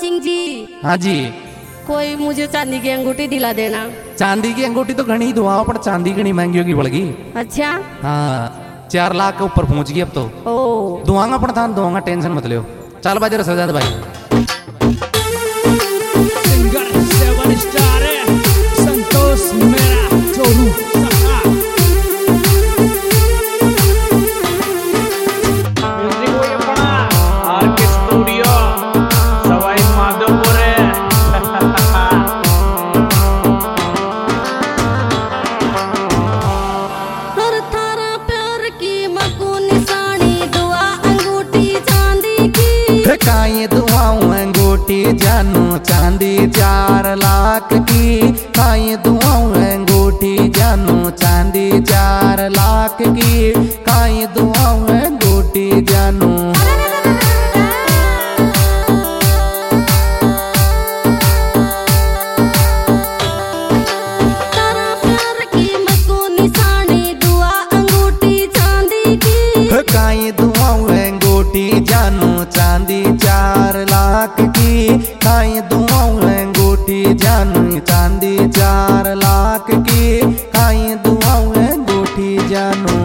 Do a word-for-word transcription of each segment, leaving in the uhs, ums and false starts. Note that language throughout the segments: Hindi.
सिंह जी। हाँ जी। कोई मुझे चांदी की अंगूठी दिला देना। चांदी की अंगूठी तो घनी दुआओं पर चांदी घनी महंगी होगी पड़गी। अच्छा हाँ चार लाख के ऊपर पहुंच गई अब तो। ओ दुआंगा पण था दुआंगा टेंशन मत लियो। चल बाजे रसोई भाई। सिंगर सेवन स्टार है संतोष मेरा चोरू सखा। म्यूजिक वो ये पड़ा आर के स्टूडियो सवाई माधोपुर है। हर थारा प्यार की मकू निशानी दुआ अंगूठी चांदी की। काये दुआओं अंगूठी जानू चांदी चार लाख की। काये दुआओं अंगूठी जानू चांदी चार लाख की। काये दुआओं अंगूठी जानू। तारा प्यार की मकू निशानी दुआ अंगूठी चांदी की। काये दुआओं अंगूठी जानू चांदी चार लाख की। काये दुआओं अंगूठी जानू चांदी चार लाख की। काये दुआओं अंगूठी जानू।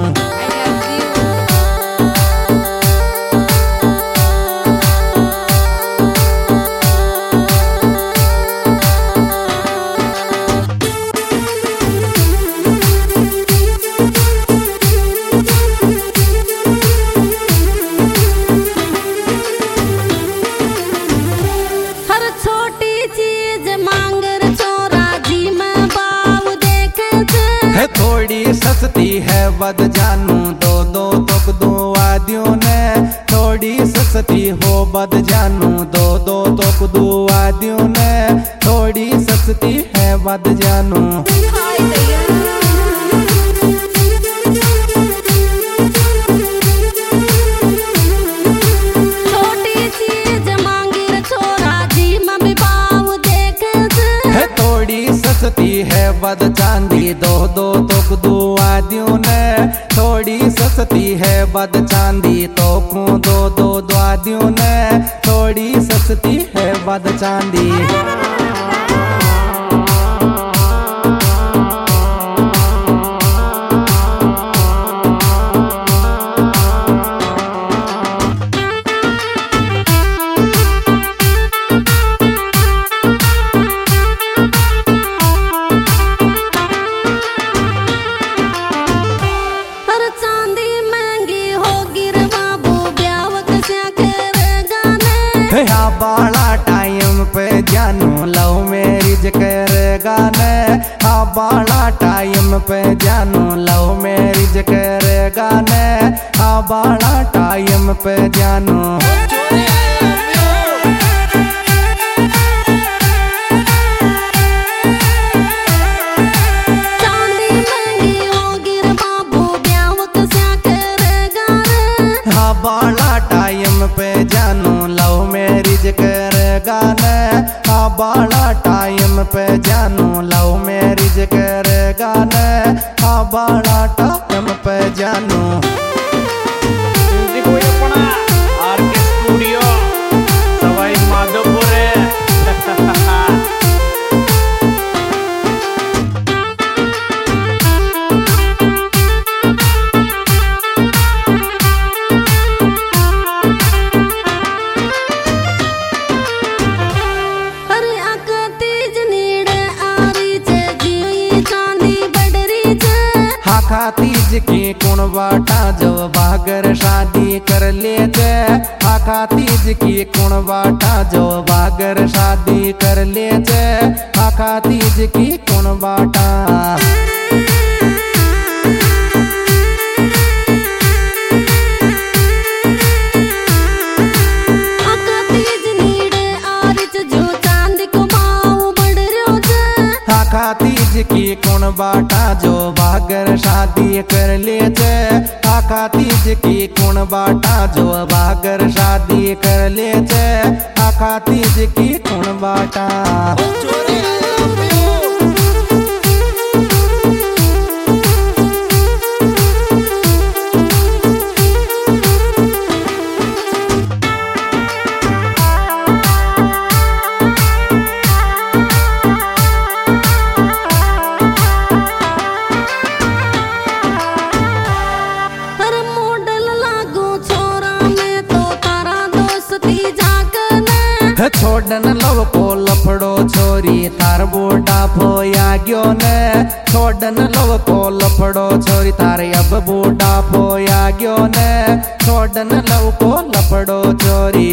हर छोटी चीज मांग रे छोरा जी मैं बाऊ देखे थे। है थोड़ी सस्ती है बद जानू दो दो तोक दो वादियों ने। थोड़ी सस्ती हो बद जानू दो दो तोक दो वादियों ने। थोड़ी सस्ती है बद जानू। हाय दैया छोटी चीज मांगी रे छोरा जी मैं भी बाऊ देखे थे। है थोड़ी सस्ती है बद चांदी दो दो तोक दो वादियों ने। थोड़ी सस्ती है बद चांदी तोकू दो दो वादियों ने। थोड़ी सस्ती है बद चांदी। हर चांदी महंगी होगी रे बाबू ब्याह कैसे करेगा ने। हा बाला टाइम पे जानू लव मैरिज करेगा ने। हा बाला टाइम पे जानू लव मैरिज करेगा ने। हा बाला टाइम पे जानू। चांदी महंगी होगी रे बाबू ब्याह कैसे करेगा ने। हा बाला टाइम पे जानू लव मैरिज करेगा ने। हा बाला टाइम पे जानू लव मैरिज करेगा ने। हा बाला टाइम पे जानू। म्यूजिक वो ये पड़ा आर के स्टूडियो सवाई माधोपुर है। अरे आका तेज नीड़े आरी छे जीवी चांदी बडरी छे। हाखा तीज की कुण बाटा जो बागर शादी कर ले जे। हाखा तीज की कुण बाटा जो बागर शादी कर ले जे। हाखा तीज की कुण बाटा। आका तेज नीड़े आरी छे जो चांदी को माऊ बडरो छे। हाखा तीज की कुण बाटा जो बागर शादी कर ले जे। हाखा तीज की कुण बाटा जो बागर शादी कर ले जे। हाखा तीज की कुण बाटा। छोड़न लव को लफड़ो छोरी थार बूढ़ा फोया गयो ने छोड़न लव को लफड़ो छोरी थार अब बूढ़ा फोया गयो ने छोड़न लव को लफड़ो छोरी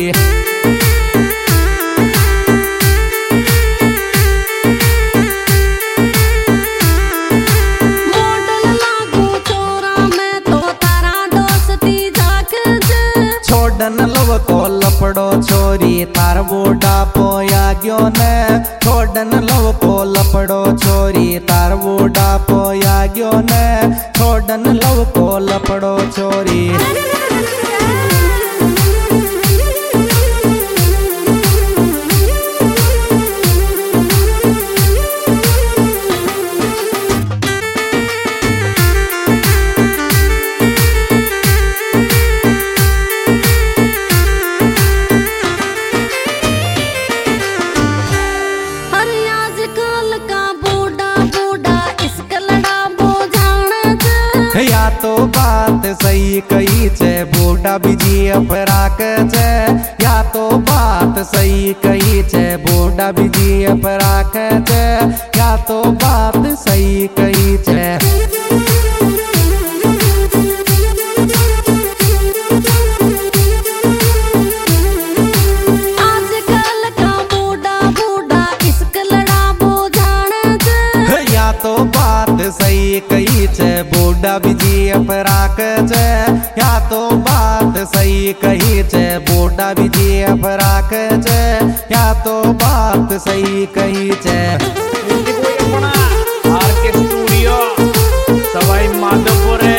छोड़न लव को लफड़ो छोरी थार बूढ़ा पोया गयो ने छोड़न लव को लफड़ो छोरी थार बूढ़ा पोया गयो ने छोड़न लव को लफड़ो छोरी या तो बात सही कही छे बूढ़ा बीजी अपराक छे या तो बात सही कही छे बूढ़ा बीजी अपराक छे या तो बात सही कही छे आजकल का बूढ़ा बूढ़ा इश्क लड़ा बोझाण छे या तो बात सही कही छे बूढ़ा बीजी अपराक छे या तो बात सही कही छे बूढ़ा बीजी अपराक छे या तो बात सही कही छे आरके स्टूडियो सवाई माधोपुर है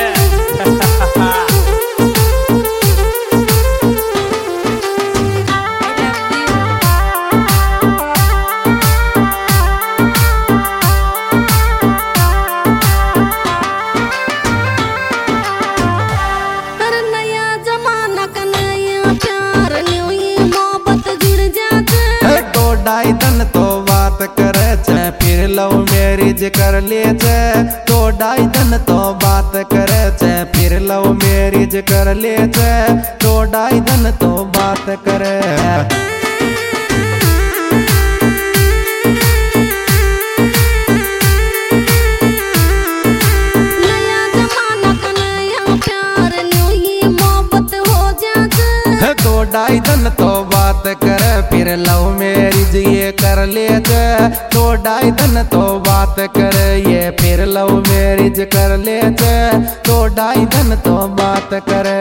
ढाई दिन तो बात करे छे फिर लव मैरिज कर ले छे तो ढाई दिन तो बात करे छे फिर लव मैरिज कर ले छे तो ढाई दिन तो बात करे दो ढाई दिन तो बात करे फिर लव मैरिज ये कर ले छे दो ढाई दिन तो बात करे ये फिर लव मैरिज कर ले छे दो ढाई दिन तो बात करे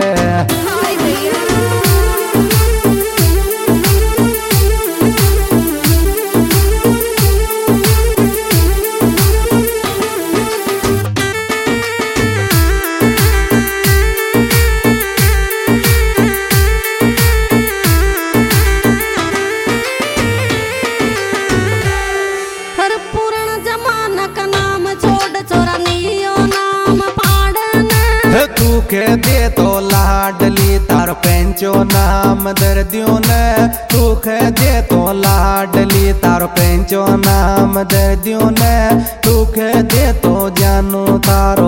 तूखे दे तो लाडली तार पेंचो नाम दर्दियों ने तूखे दे तो लाडली तार पेंचो नाम दर्दियों ने तूखे दे तो जानू तारो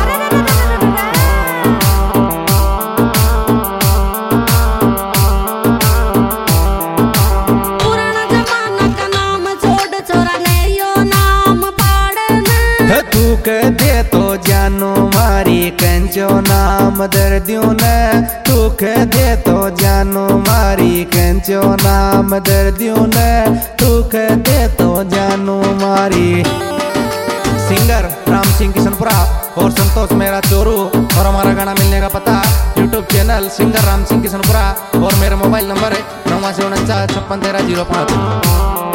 तूखे दे तो जानू मारी कंचो नाम दर्दियों ने तूखे दे तो जानू मारी कंचो नाम दर्दियों ने तूखे दे तो जानू मारी सिंगर राम सिंह किशनपुरा और संतोष मेरा चोरू और हमारा गाना मिलने का पता YouTube channel singer Ram Singh Kishanpura और मेरा मोबाइल नंबर है नवासी उनचास छप्पन तेरह जीरो पाँच।